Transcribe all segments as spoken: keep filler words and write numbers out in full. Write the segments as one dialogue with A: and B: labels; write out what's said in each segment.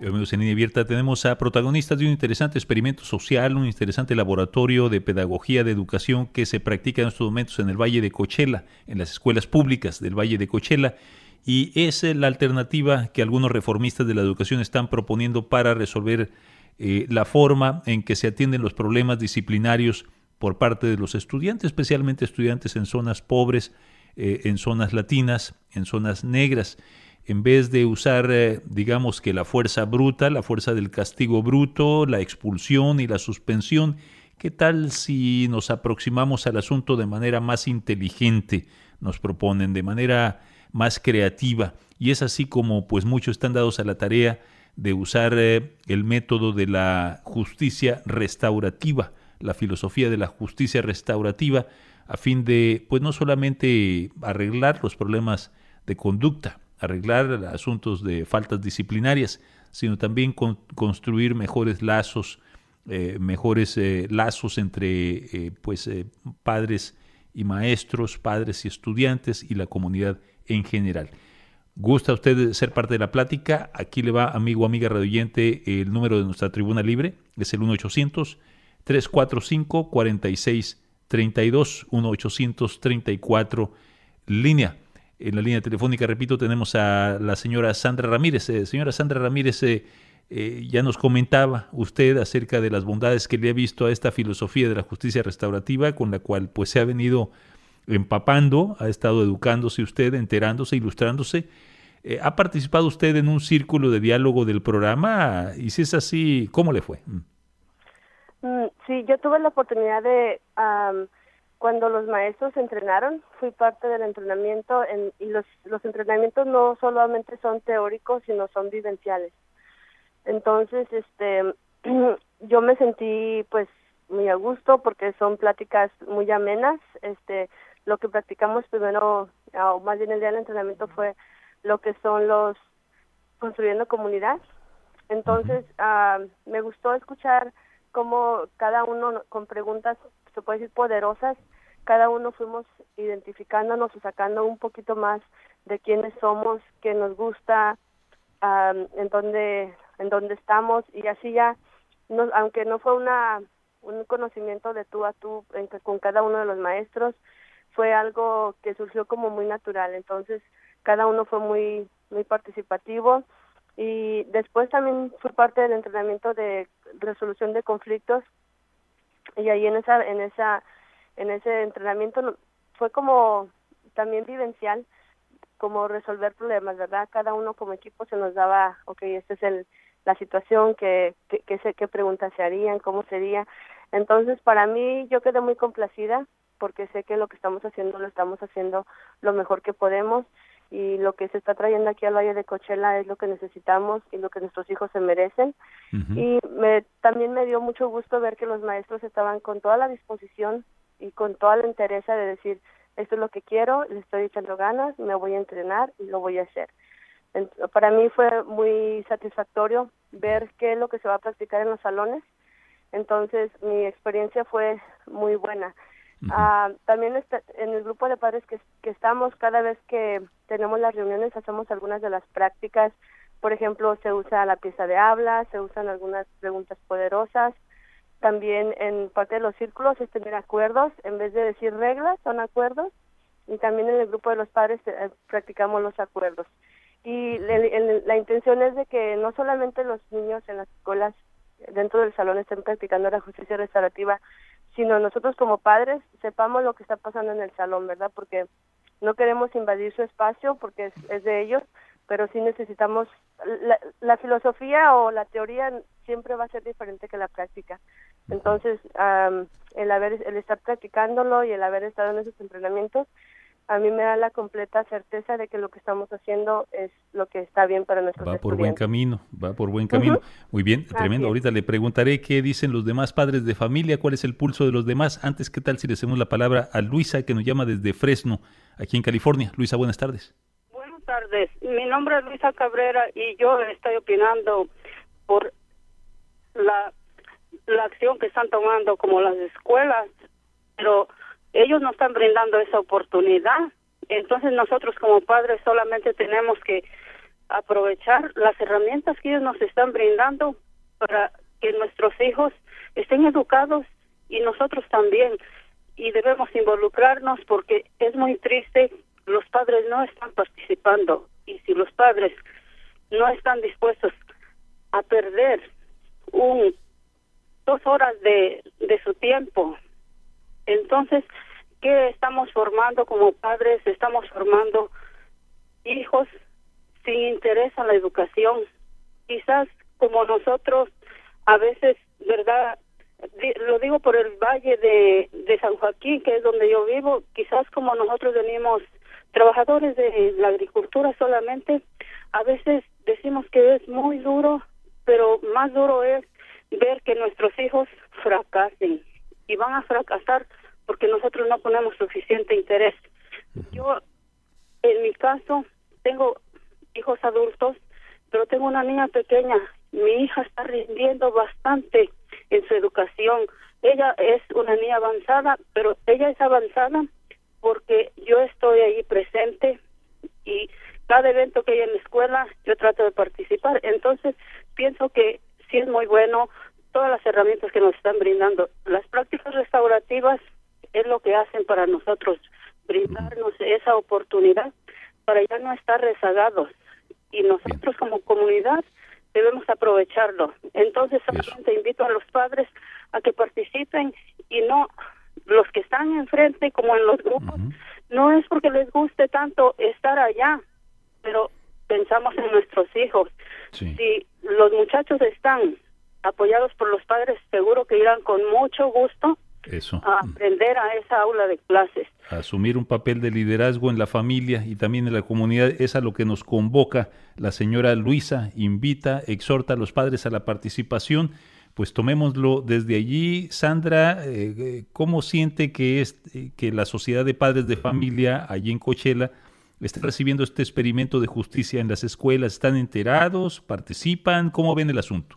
A: Amigos, en línea abierta tenemos a protagonistas de un interesante experimento social, un interesante laboratorio de pedagogía de educación que se practica en estos momentos en el Valle de Coachella, en las escuelas públicas del Valle de Coachella, y es la alternativa que algunos reformistas de la educación están proponiendo para resolver eh, la forma en que se atienden los problemas disciplinarios por parte de los estudiantes, especialmente estudiantes en zonas pobres, eh, en zonas latinas, en zonas negras. En vez de usar, eh, digamos que la fuerza bruta, la fuerza del castigo bruto, la expulsión y la suspensión, ¿qué tal si nos aproximamos al asunto de manera más inteligente? Nos proponen, de manera más creativa. Y es así como pues muchos están dados a la tarea de usar eh, el método de la justicia restaurativa, la filosofía de la justicia restaurativa, a fin de pues no solamente arreglar los problemas de conducta, arreglar asuntos de faltas disciplinarias, sino también con, construir mejores lazos, eh, mejores eh, lazos entre eh, pues eh, padres y maestros, padres y estudiantes y la comunidad en general. ¿Gusta usted ser parte de la plática? Aquí le va, amigo o amiga radioyente, el número de nuestra tribuna libre, es el uno ochocientos, tres cuatro cinco, cuatro seis tres dos, uno ochocientos treinta y cuatro, línea. En la línea telefónica, repito, tenemos a la señora Sandra Ramírez. Eh, señora Sandra Ramírez, eh, eh, ya nos comentaba usted acerca de las bondades que le ha visto a esta filosofía de la justicia restaurativa, con la cual pues se ha venido empapando, ha estado educándose usted, enterándose, ilustrándose. Eh, ¿Ha participado usted en un círculo de diálogo del programa? Y si es así, ¿cómo le fue?
B: Mm, sí, yo tuve la oportunidad de... Um, Cuando los maestros entrenaron, fui parte del entrenamiento en, y los, los entrenamientos no solamente son teóricos, sino son vivenciales. Entonces, este, yo me sentí pues muy a gusto porque son pláticas muy amenas. Este, lo que practicamos primero, o más bien el día del entrenamiento, fue lo que son los construyendo comunidad. Entonces, uh, me gustó escuchar cómo cada uno con preguntas, se puede decir, poderosas, cada uno fuimos identificándonos o sacando un poquito más de quiénes somos, qué nos gusta, um, en dónde en dónde estamos, y así ya, no, aunque no fue una un conocimiento de tú a tú en, con cada uno de los maestros, fue algo que surgió como muy natural. Entonces cada uno fue muy muy participativo, y después también fui parte del entrenamiento de resolución de conflictos, y ahí en esa en esa en ese entrenamiento fue como también vivencial, como resolver problemas, ¿verdad? Cada uno como equipo se nos daba, okay, esta es el la situación, que que que sé qué preguntas se harían, cómo sería. Entonces, para mí, yo quedé muy complacida porque sé que lo que estamos haciendo lo estamos haciendo lo mejor que podemos, y lo que se está trayendo aquí al Valle de Coachella es lo que necesitamos y lo que nuestros hijos se merecen. Uh-huh. Y me, también me dio mucho gusto ver que los maestros estaban con toda la disposición y con toda la interés de decir, esto es lo que quiero, le estoy echando ganas, me voy a entrenar y lo voy a hacer. Entonces, para mí fue muy satisfactorio ver qué es lo que se va a practicar en los salones. Entonces, mi experiencia fue muy buena. Uh-huh. Uh, también está, en el grupo de padres que, que estamos, cada vez que tenemos las reuniones, hacemos algunas de las prácticas. Por ejemplo, se usa la pieza de habla, se usan algunas preguntas poderosas. También en parte de los círculos es tener acuerdos, en vez de decir reglas, son acuerdos. Y también en el grupo de los padres eh, practicamos los acuerdos. Y le, el, la intención es de que no solamente los niños en las escuelas dentro del salón estén practicando la justicia restaurativa, sino nosotros como padres sepamos lo que está pasando en el salón, ¿verdad? Porque no queremos invadir su espacio porque es, es de ellos, pero sí necesitamos, la, la filosofía o la teoría siempre va a ser diferente que la práctica. Entonces, um, el haber, el estar practicándolo y el haber estado en esos entrenamientos, a mí me da la completa certeza de que lo que estamos haciendo es lo que está bien para nuestros
A: va
B: estudiantes.
A: por buen camino, va por buen camino. Uh-huh. Muy bien, tremendo. Ahorita le preguntaré qué dicen los demás padres de familia, cuál es el pulso de los demás. Antes, ¿qué tal si le hacemos la palabra a Luisa, que nos llama desde Fresno, aquí en California? Luisa, buenas tardes.
C: Buenas tardes. Mi nombre es Luisa Cabrera y yo estoy opinando por la, la acción que están tomando como las escuelas, pero ellos no están brindando esa oportunidad. Entonces nosotros como padres solamente tenemos que aprovechar las herramientas que ellos nos están brindando para que nuestros hijos estén educados y nosotros también. Y debemos involucrarnos porque es muy triste, los padres no están participando. Y si los padres no están dispuestos a perder un dos horas de, de su tiempo, entonces, ¿qué estamos formando como padres? Estamos formando hijos sin interés a la educación. Quizás como nosotros, a veces, ¿verdad? Lo digo por el valle de, de San Joaquín, que es donde yo vivo, quizás como nosotros venimos trabajadores de la agricultura solamente, a veces decimos que es muy duro, pero más duro es ver que nuestros hijos fracasen, y van a fracasar porque nosotros no ponemos suficiente interés. Yo, en mi caso, tengo hijos adultos, pero tengo una niña pequeña. Mi hija está rindiendo bastante en su educación. Ella es una niña avanzada, pero ella es avanzada porque yo estoy ahí presente y cada evento que hay en la escuela yo trato de participar. Entonces pienso que sí es muy bueno todas las herramientas que nos están brindando. Las prácticas restaurativas es lo que hacen para nosotros, brindarnos esa oportunidad para ya no estar rezagados, y nosotros como comunidad debemos aprovecharlo. Entonces solamente invito a los padres a que participen, y no los que están enfrente como en los grupos. Uh-huh. No es porque les guste tanto estar allá, pero pensamos en nuestros hijos. Sí. Si los muchachos están apoyados por los padres, seguro que irán con mucho gusto
A: Eso.
C: a aprender a esa aula de clases.
A: Asumir un papel de liderazgo en la familia y también en la comunidad es a lo que nos convoca la señora Luisa. Invita, exhorta a los padres a la participación. Pues tomémoslo desde allí. Sandra, eh, ¿cómo siente que, es, eh, que la Sociedad de Padres de Familia allí en Coachella está recibiendo este experimento de justicia en las escuelas? ¿Están enterados? ¿Participan? ¿Cómo ven el asunto?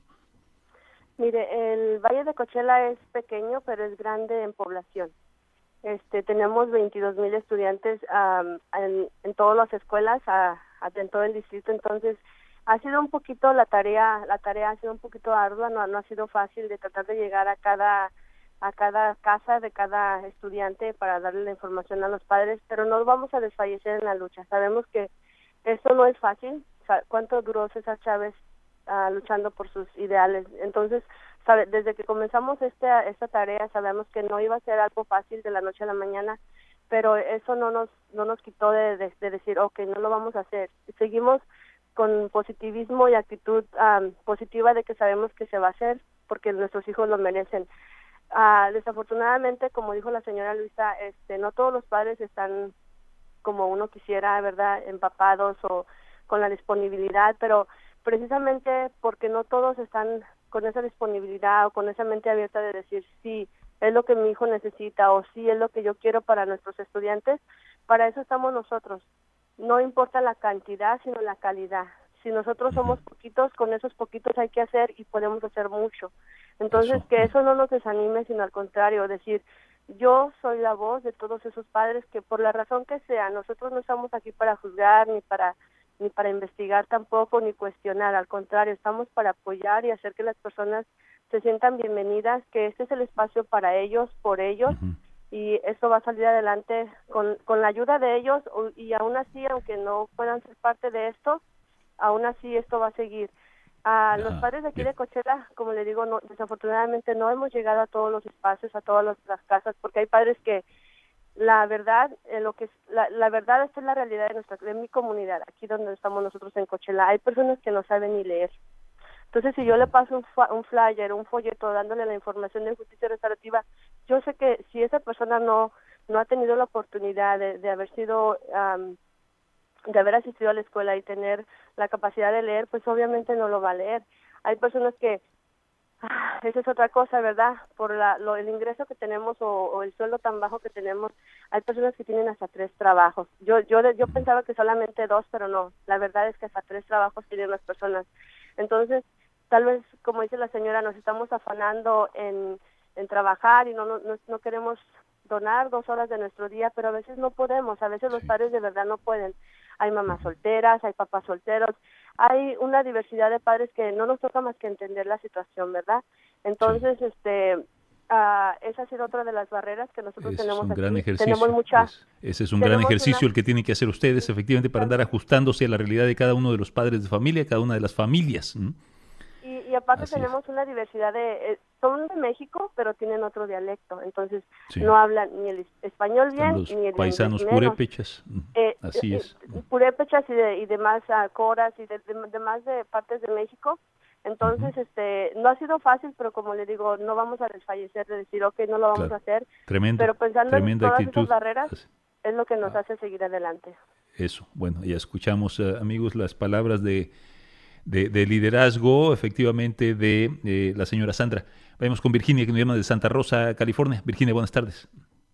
B: Mire, el Valle de Coachella es pequeño, pero es grande en población. Este, tenemos veintidós mil estudiantes um, en, en todas las escuelas, a, a, en todo el distrito. Entonces, ha sido un poquito la tarea, la tarea ha sido un poquito ardua, no, no ha sido fácil de tratar de llegar a cada, a cada casa de cada estudiante para darle la información a los padres, pero no vamos a desfallecer en la lucha. Sabemos que esto no es fácil. ¿Cuánto duró César Chávez Uh, luchando por sus ideales? Entonces, sabe, desde que comenzamos este, esta tarea sabemos que no iba a ser algo fácil de la noche a la mañana, pero eso no nos no nos quitó de, de, de decir, ok, no lo vamos a hacer. Seguimos con positivismo y actitud um, positiva de que sabemos que se va a hacer porque nuestros hijos lo merecen. Uh, desafortunadamente, como dijo la señora Luisa, este, no todos los padres están como uno quisiera, ¿verdad?, empapados o con la disponibilidad, pero precisamente porque no todos están con esa disponibilidad o con esa mente abierta de decir sí, es lo que mi hijo necesita o sí, es lo que yo quiero para nuestros estudiantes, para eso estamos nosotros. No importa la cantidad, sino la calidad. Si nosotros somos poquitos, con esos poquitos hay que hacer y podemos hacer mucho. Entonces, eso. Que eso no nos desanime, sino al contrario, decir, yo soy la voz de todos esos padres que por la razón que sea, nosotros no estamos aquí para juzgar ni para ni para investigar tampoco, ni cuestionar, al contrario, estamos para apoyar y hacer que las personas se sientan bienvenidas, que este es el espacio para ellos, por ellos, uh-huh. y esto va a salir adelante con, con la ayuda de ellos, y aún así, aunque no puedan ser parte de esto, aún así esto va a seguir. A uh, los padres de aquí yeah. de Coachella, como le digo, no, desafortunadamente no hemos llegado a todos los espacios, a todas las, las casas, porque hay padres que la verdad, eh, lo que es, la, la verdad esta es la realidad de nuestra, de mi comunidad, aquí donde estamos nosotros en Coachella. Hay personas que no saben ni leer. Entonces, si yo le paso un, un flyer, un folleto, dándole la información de justicia restaurativa, yo sé que si esa persona no no ha tenido la oportunidad de, de haber sido, um, de haber asistido a la escuela y tener la capacidad de leer, pues obviamente no lo va a leer. Hay personas que Ah, esa es otra cosa, ¿verdad? Por la, lo, el ingreso que tenemos o, o el sueldo tan bajo que tenemos, hay personas que tienen hasta tres trabajos. Yo yo yo pensaba que solamente dos, pero no. La verdad es que hasta tres trabajos tienen las personas. Entonces, tal vez, como dice la señora, nos estamos afanando en, en trabajar y no, no no queremos donar dos horas de nuestro día, pero a veces no podemos. A veces los padres de verdad no pueden. hay mamás solteras, hay papás solteros, hay una diversidad de padres que no nos toca más que entender la situación, ¿verdad? Entonces, sí. este... Uh, esa ha sido otra de las barreras que nosotros
A: ese
B: tenemos
A: es un
B: aquí.
A: gran ejercicio.
B: Tenemos muchas.
A: Es, ese es un gran ejercicio una... el que tienen que hacer ustedes, efectivamente, para andar ajustándose a la realidad de cada uno de los padres de familia, cada una de las familias. ¿Mm?
B: Y, y aparte
A: Así
B: tenemos
A: es.
B: una diversidad de... Eh, son de México, pero tienen otro dialecto. Entonces,
A: sí.
B: no hablan ni el español
A: Están
B: bien,
A: los
B: ni el
A: paisanos
B: inglés
A: purépechas.
B: Eh,
A: Así
B: eh,
A: es.
B: Purépechas y, de, y demás uh, coras y de, de, demás de partes de México. Entonces, uh-huh. este, no ha sido fácil, pero como le digo, no vamos a desfallecer de decir, ok, no lo vamos
A: claro.
B: a hacer.
A: Tremendo,
B: pero pensando en todas
A: actitud.
B: esas barreras,
A: Así.
B: es lo que nos
A: ah.
B: hace seguir adelante.
A: Eso, bueno, ya escuchamos, uh, amigos, las palabras de, de, de liderazgo, efectivamente, de eh, la señora Sandra. Vamos con Virginia, que nos llama de Santa Rosa, California. Virginia, buenas tardes.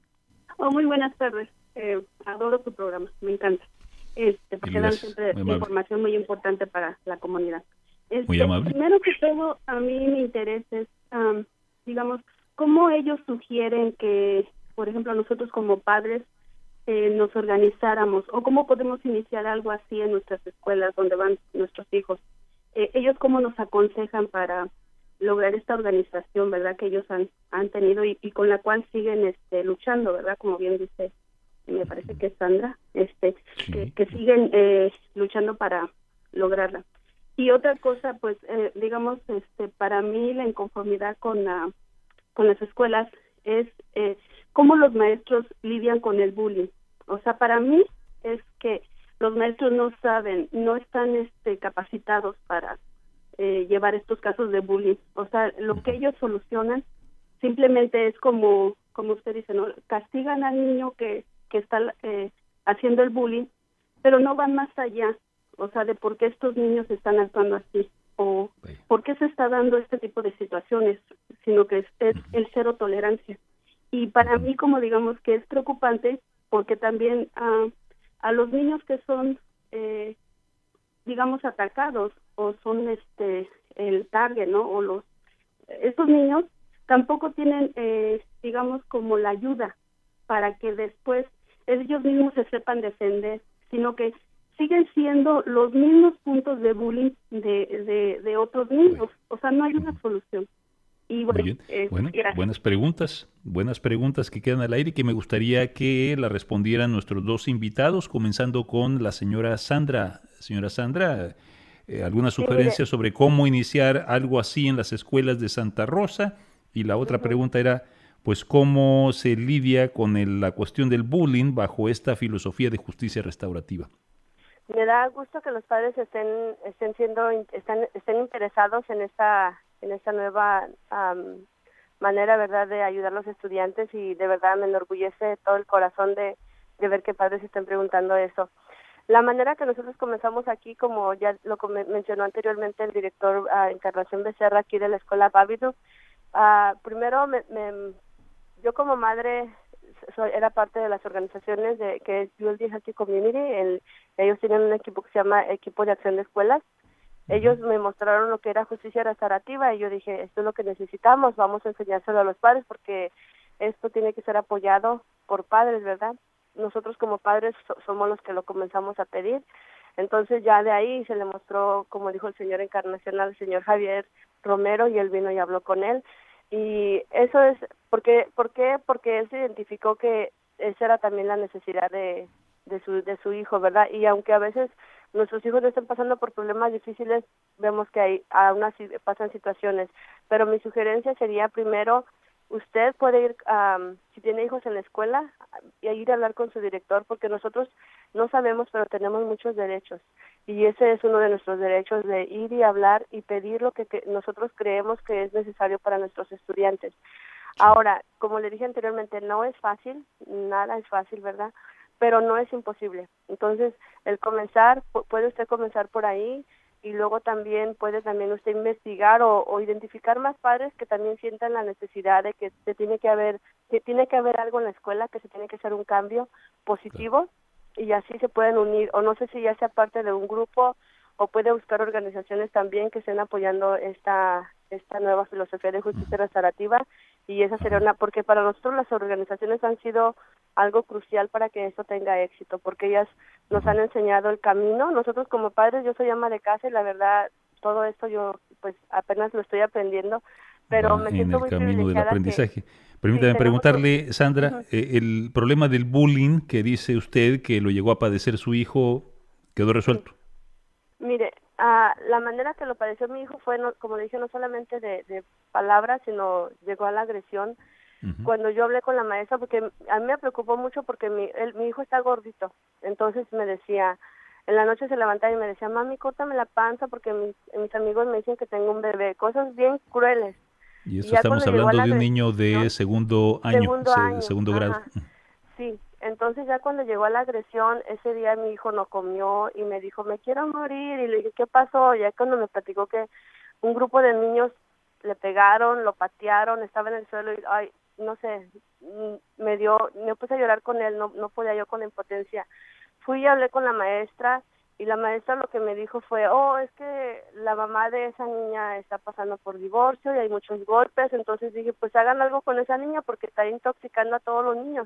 D: Oh, muy buenas tardes. Eh, adoro tu programa, me encanta. Este, porque dan siempre información muy importante para la comunidad. Este,
A: muy amable.
D: Primero que todo, a mí me interesa es, um, digamos, cómo ellos sugieren que, por ejemplo, nosotros como padres eh, nos organizáramos, o cómo podemos iniciar algo así en nuestras escuelas donde van nuestros hijos. Eh, ellos cómo nos aconsejan para lograr esta organización, ¿verdad?, que ellos han, han tenido y, y con la cual siguen este, luchando, ¿verdad?, como bien dice, me parece que es Sandra, este,
A: sí.
D: que, que siguen eh, luchando para lograrla. Y otra cosa, pues, eh, digamos, este, para mí la inconformidad con la, con las escuelas es eh, cómo los maestros lidian con el bullying. O sea, para mí es que los maestros no saben, no están este, capacitados para eh, llevar estos casos de bullying. O sea, lo que ellos solucionan simplemente es como, como usted dice, ¿no? Castigan al niño que, que está eh, haciendo el bullying, pero no van más allá. O sea, de por qué estos niños están actuando así, o por qué se está dando este tipo de situaciones, sino que es, es el cero tolerancia. Y para mí, como digamos que es preocupante, porque también uh, a los niños que son, eh, digamos, atacados, o son este el target, ¿no? O los, estos niños tampoco tienen, eh, digamos, como la ayuda para que después ellos mismos se sepan defender, sino que siguen siendo los mismos puntos de bullying de, de, de otros niños. O sea, no hay una solución. Y bueno,
A: Muy bien.
D: Eh,
A: bueno
D: gracias.
A: buenas preguntas, buenas preguntas que quedan al aire y que me gustaría que la respondieran nuestros dos invitados, comenzando con la señora Sandra. Señora Sandra, eh, ¿alguna sugerencia sí, sobre cómo iniciar algo así en las escuelas de Santa Rosa? Y la otra uh-huh. pregunta era, pues, ¿cómo se lidia con el, la cuestión del bullying bajo esta filosofía de justicia restaurativa?
B: Me da gusto que los padres estén estén siendo están estén interesados en esta en esta nueva um, manera, verdad, de ayudar a los estudiantes, y de verdad me enorgullece todo el corazón de, de ver que padres estén preguntando eso. La manera que nosotros comenzamos aquí, como ya lo mencionó anteriormente el director uh, Encarnación Becerra aquí de la Escuela Babiloon, uh, primero me, me, yo como madre soy, era parte de las organizaciones de que es Building Healthy Community. El, ellos tienen un equipo que se llama Equipo de Acción de Escuelas. Ellos me mostraron lo que era justicia restaurativa y yo dije, esto es lo que necesitamos, vamos a enseñárselo a los padres porque esto tiene que ser apoyado por padres, ¿verdad? Nosotros como padres so, somos los que lo comenzamos a pedir. Entonces ya de ahí se le mostró, como dijo el señor Encarnación, al señor Javier Romero, y él vino y habló con él. Y eso es, porque, ¿por qué? Porque él se identificó que esa era también la necesidad de, de, su, de su hijo, ¿verdad? Y aunque a veces nuestros hijos no están pasando por problemas difíciles, vemos que hay, aún así pasan situaciones. Pero mi sugerencia sería, primero, usted puede ir, um, si tiene hijos en la escuela, y ir a hablar con su director, porque nosotros no sabemos, pero tenemos muchos derechos. Y ese es uno de nuestros derechos, de ir y hablar y pedir lo que, que nosotros creemos que es necesario para nuestros estudiantes. Ahora, como le dije anteriormente, no es fácil, nada es fácil, ¿verdad? Pero no es imposible. Entonces, el comenzar, puede usted comenzar por ahí, y luego también puede también usted investigar o, o identificar más padres que también sientan la necesidad de que se tiene que haber, que tiene que haber algo en la escuela, que se tiene que hacer un cambio positivo, y así se pueden unir, o no sé si ya sea parte de un grupo, o puede buscar organizaciones también que estén apoyando esta esta nueva filosofía de justicia restaurativa, y esa sería una, porque para nosotros las organizaciones han sido algo crucial para que esto tenga éxito, porque ellas nos han enseñado el camino. Nosotros como padres, yo soy ama de casa y la verdad, todo esto yo pues apenas lo estoy aprendiendo, pero me siento muy privilegiada. En el
A: camino del aprendizaje.
B: Que,
A: Permítame
B: sí,
A: preguntarle,
B: un...
A: Sandra, uh-huh. eh, el problema del bullying que dice usted que lo llegó a padecer su hijo, ¿quedó resuelto?
B: Sí. Mire, uh, la manera que lo padeció mi hijo fue, no, como dije, no solamente de, de palabras, sino llegó a la agresión. Uh-huh. Cuando yo hablé con la maestra, porque a mí me preocupó mucho porque mi, él, mi hijo está gordito, entonces me decía, en la noche se levantaba y me decía, mami, córtame la panza porque mis, mis amigos me dicen que tengo un bebé, cosas bien crueles.
A: Y eso y estamos hablando de un niño de segundo año,
B: segundo,
A: se,
B: año,
A: segundo grado.
B: Sí, entonces ya cuando llegó a la agresión, ese día mi hijo no comió y me dijo, me quiero morir, y le dije, ¿qué pasó? Ya cuando me platicó que un grupo de niños le pegaron, lo patearon, estaba en el suelo y, ay, no sé, me dio, me puse a llorar con él, no, no podía yo con la impotencia. Fui y hablé con la maestra, y la maestra lo que me dijo fue, oh, es que la mamá de esa niña está pasando por divorcio y hay muchos golpes, entonces dije, pues hagan algo con esa niña porque está intoxicando a todos los niños.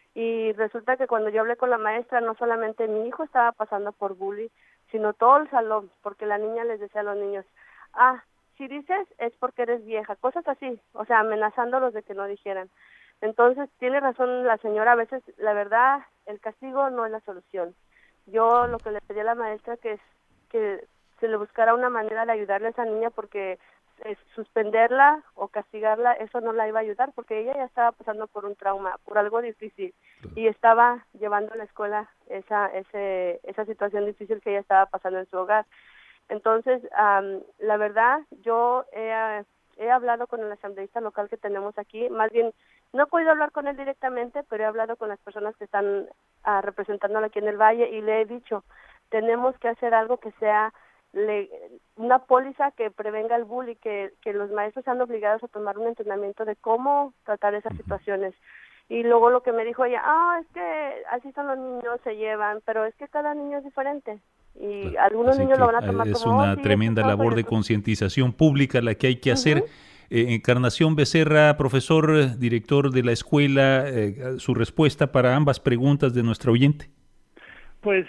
B: Y resulta que cuando yo hablé con la maestra, no solamente mi hijo estaba pasando por bullying, sino todo el salón, porque la niña les decía a los niños, ah, si dices es porque eres vieja, cosas así, o sea, amenazándolos de que no dijeran. Entonces, tiene razón la señora, a veces, la verdad, el castigo no es la solución. Yo lo que le pedí a la maestra que es que se le buscara una manera de ayudarle a esa niña porque eh, suspenderla o castigarla, eso no la iba a ayudar porque ella ya estaba pasando por un trauma, por algo difícil y estaba llevando a la escuela esa ese esa situación difícil que ella estaba pasando en su hogar. Entonces, um, la verdad, yo he, he hablado con el asambleísta local que tenemos aquí, más bien, no he podido hablar con él directamente, pero he hablado con las personas que están uh, representándolo aquí en el Valle y le he dicho, tenemos que hacer algo que sea le, una póliza que prevenga el bullying, que, que los maestros sean obligados a tomar un entrenamiento de cómo tratar esas situaciones. Y luego lo que me dijo ella, ah, es que así son los niños, se llevan, pero es que cada niño es diferente. Y algunos
A: Así
B: niños lo van a tomar
A: es
B: como...
A: una
B: oh, sí,
A: tremenda labor de concientización pública la que hay que hacer. Uh-huh. eh, Encarnación Becerra, profesor, director de la escuela, eh, su respuesta para ambas preguntas de nuestra oyente.
E: Pues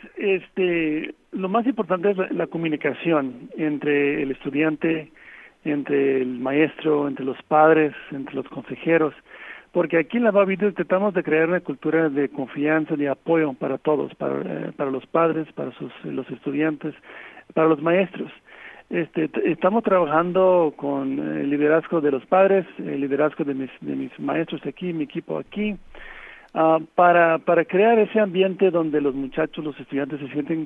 E: este, lo más importante es la, la comunicación entre el estudiante, entre el maestro, entre los padres, entre los consejeros, porque aquí en la Babidu tratamos de crear una cultura de confianza, de apoyo para todos, para, eh, para los padres, para sus, los estudiantes, para los maestros. Este, t- estamos trabajando con el liderazgo de los padres, el liderazgo de mis, de mis maestros aquí, mi equipo aquí, uh, para, para crear ese ambiente donde los muchachos, los estudiantes se sienten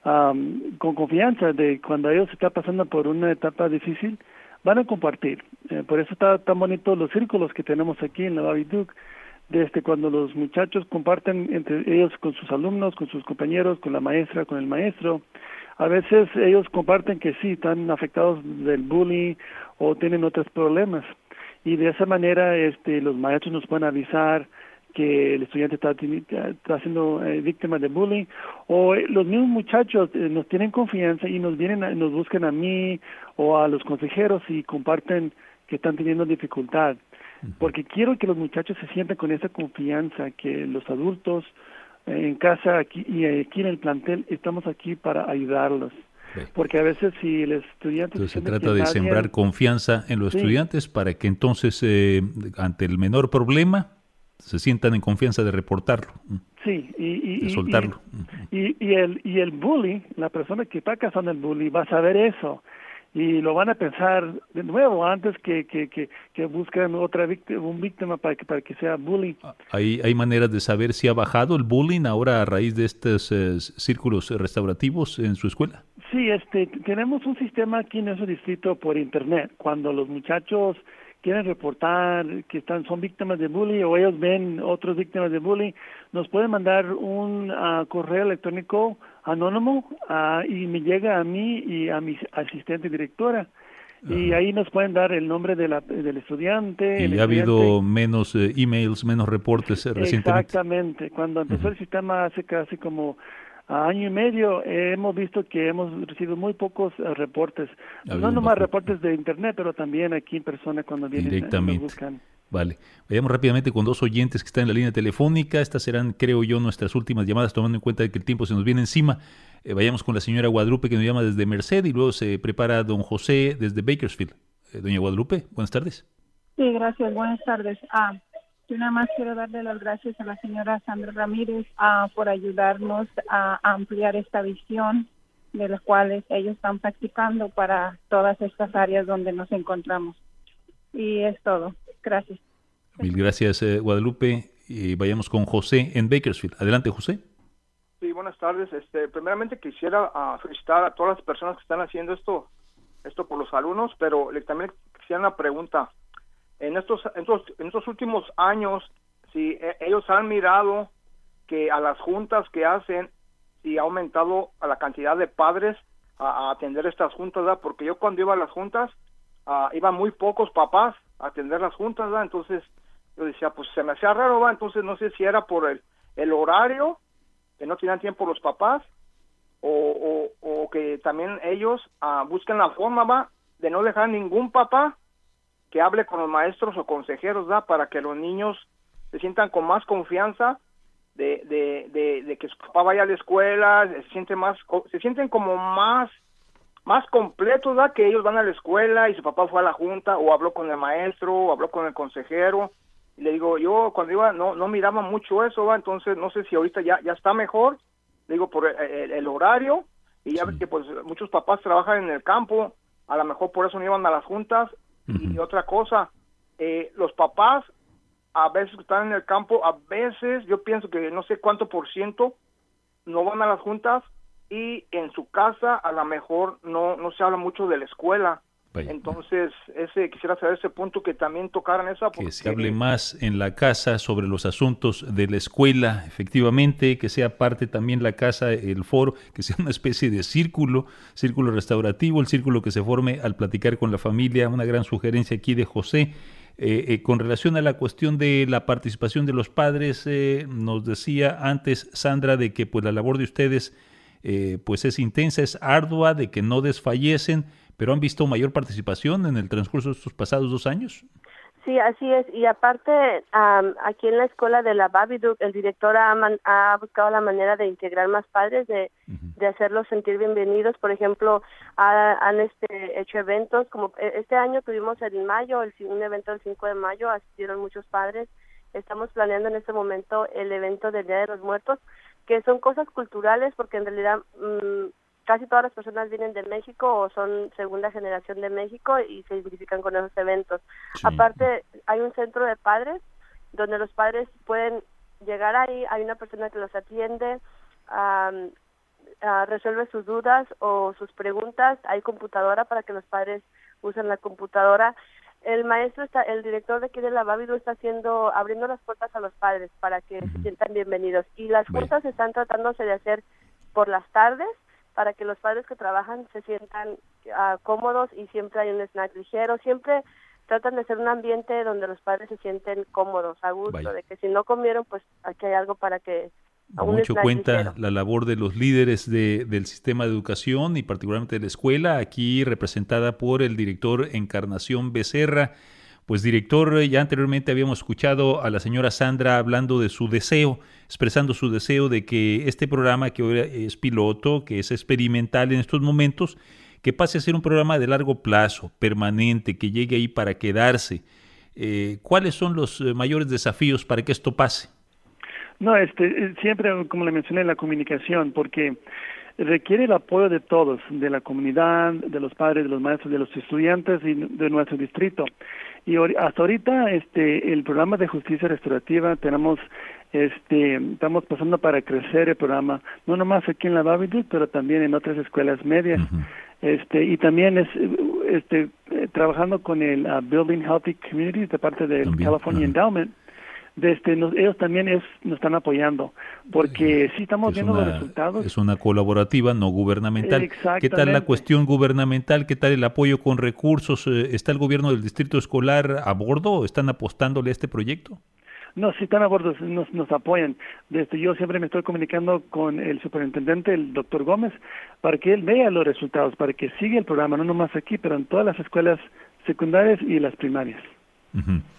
E: um, con confianza de cuando ellos están pasando por una etapa difícil, van a compartir. Eh, por eso está tan bonito los círculos que tenemos aquí en la Babiduc, desde cuando los muchachos comparten entre ellos con sus alumnos, con sus compañeros, con la maestra, con el maestro. A veces ellos comparten que sí, están afectados del bullying o tienen otros problemas. Y de esa manera este, los maestros nos pueden avisar que el estudiante está, está siendo eh, víctima de bullying, o eh, los mismos muchachos eh, nos tienen confianza y nos vienen a, nos buscan a mí o a los consejeros y comparten que están teniendo dificultad, porque quiero que los muchachos se sientan con esa confianza que los adultos eh, en casa aquí y aquí en el plantel estamos aquí para ayudarlos. Porque a veces si el estudiante...
A: Entonces se trata de nadie... sembrar confianza en los sí. estudiantes para que entonces eh, ante el menor problema se sientan en confianza de reportarlo,
E: sí, y, y,
A: de soltarlo.
E: Y, y, y, el, y el bully, la persona que está causando el bully va a saber eso y lo van a pensar de nuevo antes que que, que, que busquen otra víctima, un víctima para que, para que sea bullying.
A: ¿Hay, ¿Hay maneras de saber si ha bajado el bullying ahora a raíz de estos eh, círculos restaurativos en su escuela?
E: Sí, este, tenemos un sistema aquí en nuestro distrito por internet. Cuando los muchachos quieren reportar que están son víctimas de bullying o ellos ven otras víctimas de bullying, nos pueden mandar un uh, correo electrónico anónimo uh, y me llega a mí y a mi asistente directora. Uh-huh. Y ahí nos pueden dar el nombre de la, del estudiante.
A: Y
E: el
A: ha
E: estudiante.
A: habido menos eh, emails, menos reportes eh, recientemente.
E: Exactamente. Cuando empezó uh-huh. el sistema hace casi como a año y medio eh, hemos visto que hemos recibido muy pocos uh, reportes, no nomás reportes de internet, pero también aquí en persona cuando vienen
A: directamente.
E: Nos buscan.
A: Vale. Vayamos rápidamente con dos oyentes que están en la línea telefónica. Estas serán, creo yo, nuestras últimas llamadas, tomando en cuenta que el tiempo se nos viene encima. Eh, vayamos con la señora Guadalupe, que nos llama desde Merced, y luego se prepara don José desde Bakersfield. Eh, doña Guadalupe, buenas tardes.
F: Sí, gracias. Buenas tardes. Ah, yo nada más quiero darle las gracias a la señora Sandra Ramírez ah, por ayudarnos a ampliar esta visión de las cuales ellos están practicando para todas estas áreas donde nos encontramos. Y es todo. Gracias.
A: Mil gracias, eh, Guadalupe. Y vayamos con José en Bakersfield. Adelante, José.
G: Sí, buenas tardes. Este, primeramente quisiera uh, felicitar a todas las personas que están haciendo esto, esto por los alumnos, pero le, también quisiera una pregunta. En estos, en estos, en estos últimos años, si eh, ellos han mirado que a las juntas que hacen, si ha aumentado a la cantidad de padres a, a atender estas juntas, ¿verdad? Porque yo cuando iba a las juntas, uh, iban muy pocos papás a atender las juntas, ¿verdad? Entonces yo decía, pues se me hacía raro, ¿verdad? Entonces no sé si era por el, el horario, que no tenían tiempo los papás, o, o, o que también ellos uh, busquen la forma, ¿va? De no dejar ningún papá que hable con los maestros o consejeros, ¿va? Para que los niños se sientan con más confianza de, de, de, de que su papá vaya a la escuela, se sienten más, se sienten como más, más completos, ¿va? Que ellos van a la escuela y su papá fue a la junta, o habló con el maestro, o habló con el consejero. Y le digo, yo cuando iba no no miraba mucho eso, ¿va? Entonces no sé si ahorita ya ya está mejor, le digo por el, el, el horario, y ya sí. ves que pues muchos papás trabajan en el campo, a lo mejor por eso no iban a las juntas. Uh-huh. Y otra cosa, eh, los papás a veces están en el campo, a veces yo pienso que no sé cuánto por ciento no van a las juntas, y en su casa a lo mejor no no se habla mucho de la escuela. Vaya. Entonces, ese quisiera saber ese punto, que también tocaran esa.
A: Que se hable más en la casa sobre los asuntos de la escuela, efectivamente, que sea parte también la casa, el foro, que sea una especie de círculo, círculo restaurativo, el círculo que se forme al platicar con la familia. Una gran sugerencia aquí de José. Eh, eh, con relación a la cuestión de la participación de los padres, eh, nos decía antes Sandra de que pues la labor de ustedes eh, pues es intensa, es ardua, de que no desfallecen, pero ¿han visto mayor participación en el transcurso de estos pasados dos años?
B: Sí, así es. Y aparte, um, aquí en la escuela de la Babidook, el director ha, man, ha buscado la manera de integrar más padres, de, uh-huh. de hacerlos sentir bienvenidos. Por ejemplo, ha, han este, hecho eventos, como este año tuvimos en mayo, el, un evento el cinco de mayo, asistieron muchos padres. Estamos planeando en este momento el evento del Día de los Muertos, que son cosas culturales, porque en realidad um, casi todas las personas vienen de México o son segunda generación de México y se identifican con esos eventos. Sí. Aparte, hay un centro de padres donde los padres pueden llegar ahí, hay una persona que los atiende, um, uh, resuelve sus dudas o sus preguntas, hay computadora para que los padres usen la computadora. El maestro, está, el director de aquí de la Babidook está haciendo, abriendo las puertas a los padres para que uh-huh. se sientan bienvenidos. Y las juntas bueno. están tratándose de hacer por las tardes, para que los padres que trabajan se sientan uh, cómodos, y siempre hay un snack ligero. Siempre tratan de hacer un ambiente donde los padres se sienten cómodos, a gusto, Vaya. de que si no comieron, pues aquí hay algo para que...
A: Mucho cuenta ligero. La labor de los líderes de, del sistema de educación y particularmente de la escuela, aquí representada por el director Encarnación Becerra. Pues director, ya anteriormente habíamos escuchado a la señora Sandra hablando de su deseo, expresando su deseo de que este programa, que hoy es piloto, que es experimental en estos momentos, que pase a ser un programa de largo plazo, permanente, que llegue ahí para quedarse. Eh, ¿Cuáles son los mayores desafíos para que esto pase?
E: No, este, siempre, como le mencioné, la comunicación, porque requiere el apoyo de todos, de la comunidad, de los padres, de los maestros, de los estudiantes y de nuestro distrito. Y hasta ahorita, este, el programa de justicia restaurativa, tenemos, este, estamos pasando para crecer el programa, no nomás aquí en la Babidook, pero también en otras escuelas medias. Uh-huh. Este, y también es, este, trabajando con el uh, Building Healthy Communities de parte del también. California uh-huh. Endowment. De este, nos, ellos también es, nos están apoyando, porque sí estamos es viendo una, los resultados.
A: Es una colaborativa no gubernamental. ¿Qué tal la cuestión gubernamental? ¿Qué tal el apoyo con recursos? ¿Está el gobierno del distrito escolar a bordo? ¿Están apostándole a este proyecto?
E: No, sí están a bordo, nos, nos apoyan. Desde yo siempre me estoy comunicando con el superintendente, el doctor Gómez, para que él vea los resultados, para que siga el programa, no nomás aquí, pero en todas las escuelas secundarias y las primarias.
A: Uh-huh.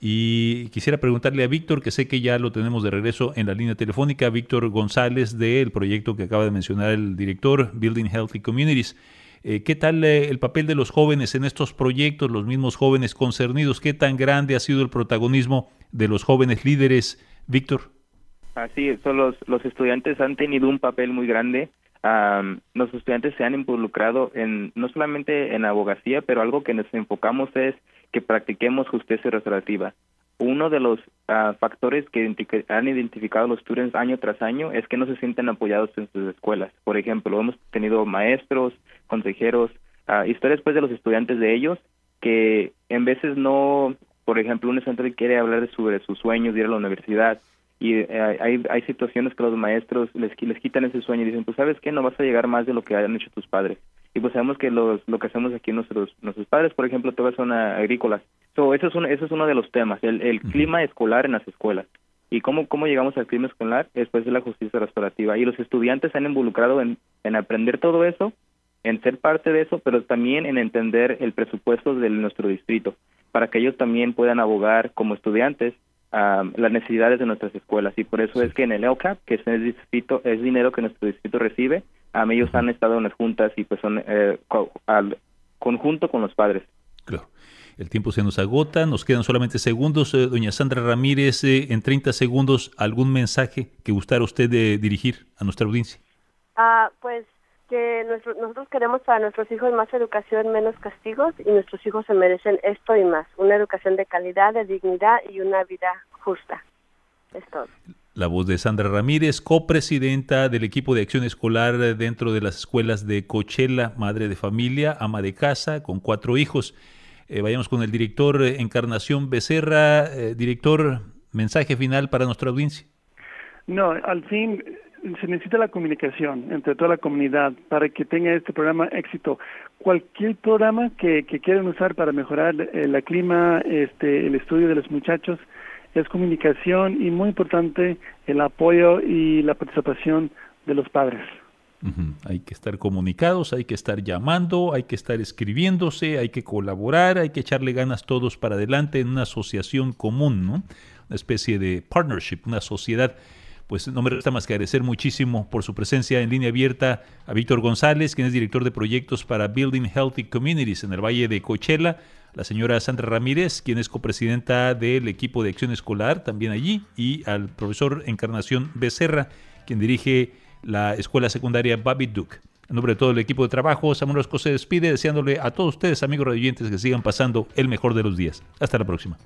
A: Y quisiera preguntarle a Víctor, que sé que ya lo tenemos de regreso en la línea telefónica, Víctor González, del proyecto que acaba de mencionar el director, Building Healthy Communities. Eh, ¿Qué tal eh, el papel de los jóvenes en estos proyectos, los mismos jóvenes concernidos? ¿Qué tan grande ha sido el protagonismo de los jóvenes líderes, Víctor?
H: Así es, los, los estudiantes han tenido un papel muy grande. Um, los estudiantes se han involucrado en no solamente en abogacía, pero algo que nos enfocamos es que practiquemos justicia restaurativa. Uno de los uh, factores que identi- han identificado los students año tras año es que no se sienten apoyados en sus escuelas. Por ejemplo, hemos tenido maestros, consejeros, uh, historias pues de los estudiantes de ellos que en veces no, por ejemplo, un estudiante quiere hablar de sobre sus sueños de ir a la universidad y uh, hay hay situaciones que los maestros les les quitan ese sueño y dicen, pues sabes qué, no vas a llegar más de lo que han hecho tus padres. Y pues sabemos que los, lo que hacemos aquí nuestros nuestros padres, por ejemplo, todas son agrícolas. So, eso es un, eso es uno de los temas, el, el uh-huh. clima escolar en las escuelas. ¿Y cómo cómo llegamos al clima escolar? Después de la justicia restaurativa. Y los estudiantes se han involucrado en, en aprender todo eso, en ser parte de eso, pero también en entender el presupuesto de nuestro distrito, para que ellos también puedan abogar como estudiantes um, las necesidades de nuestras escuelas. Y por eso sí. es que en el L C A P, que es el distrito, es dinero que nuestro distrito recibe, Um, ellos han estado en las juntas y pues son eh, co- al conjunto con los padres.
A: Claro. El tiempo se nos agota, nos quedan solamente segundos. Eh, doña Sandra Ramírez, eh, en treinta segundos, ¿algún mensaje que gustara usted de dirigir a nuestra audiencia?
B: Ah, pues que nuestro, nosotros queremos para nuestros hijos más educación, menos castigos, y nuestros hijos se merecen esto y más, una educación de calidad, de dignidad y una vida justa. Es todo.
A: La voz de Sandra Ramírez, copresidenta del equipo de acción escolar dentro de las escuelas de Coachella, madre de familia, ama de casa, con cuatro hijos. Eh, vayamos con el director Encarnación Becerra. Eh, director, mensaje final para nuestra audiencia.
E: No, al fin se necesita la comunicación entre toda la comunidad para que tenga este programa éxito. Cualquier programa que, que quieran usar para mejorar el clima, este, el estudio de los muchachos, es comunicación y muy importante el apoyo y la participación de los padres.
A: Uh-huh. Hay que estar comunicados, hay que estar llamando, hay que estar escribiéndose, hay que colaborar, hay que echarle ganas todos para adelante en una asociación común, ¿no? Una especie de partnership, una sociedad. Pues no me resta más que agradecer muchísimo por su presencia en línea abierta a Víctor González, quien es director de proyectos para Building Healthy Communities en el Valle de Coachella, la señora Sandra Ramírez, quien es copresidenta del equipo de acción escolar también allí, y al profesor Encarnación Becerra, quien dirige la escuela secundaria Bobby Duke. En nombre de todo el equipo de trabajo, Samuel Orozco se despide deseándole a todos ustedes, amigos radioyentes, que sigan pasando el mejor de los días. Hasta la próxima.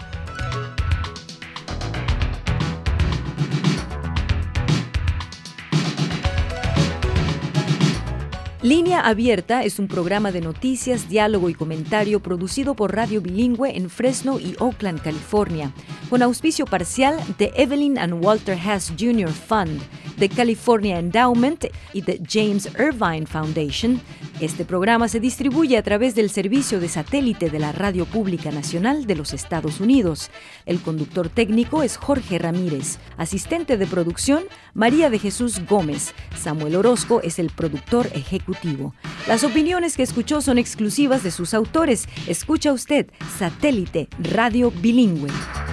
I: Línea Abierta es un programa de noticias, diálogo y comentario producido por Radio Bilingüe en Fresno y Oakland, California, con auspicio parcial de Evelyn and Walter Haas junior Fund, de California Endowment y de James Irvine Foundation. Este programa se distribuye a través del servicio de satélite de la Radio Pública Nacional de los Estados Unidos. El conductor técnico es Jorge Ramírez. Asistente de producción, María de Jesús Gómez. Samuel Orozco es el productor ejecutivo. Las opiniones que escuchó son exclusivas de sus autores. Escucha usted Satélite Radio Bilingüe.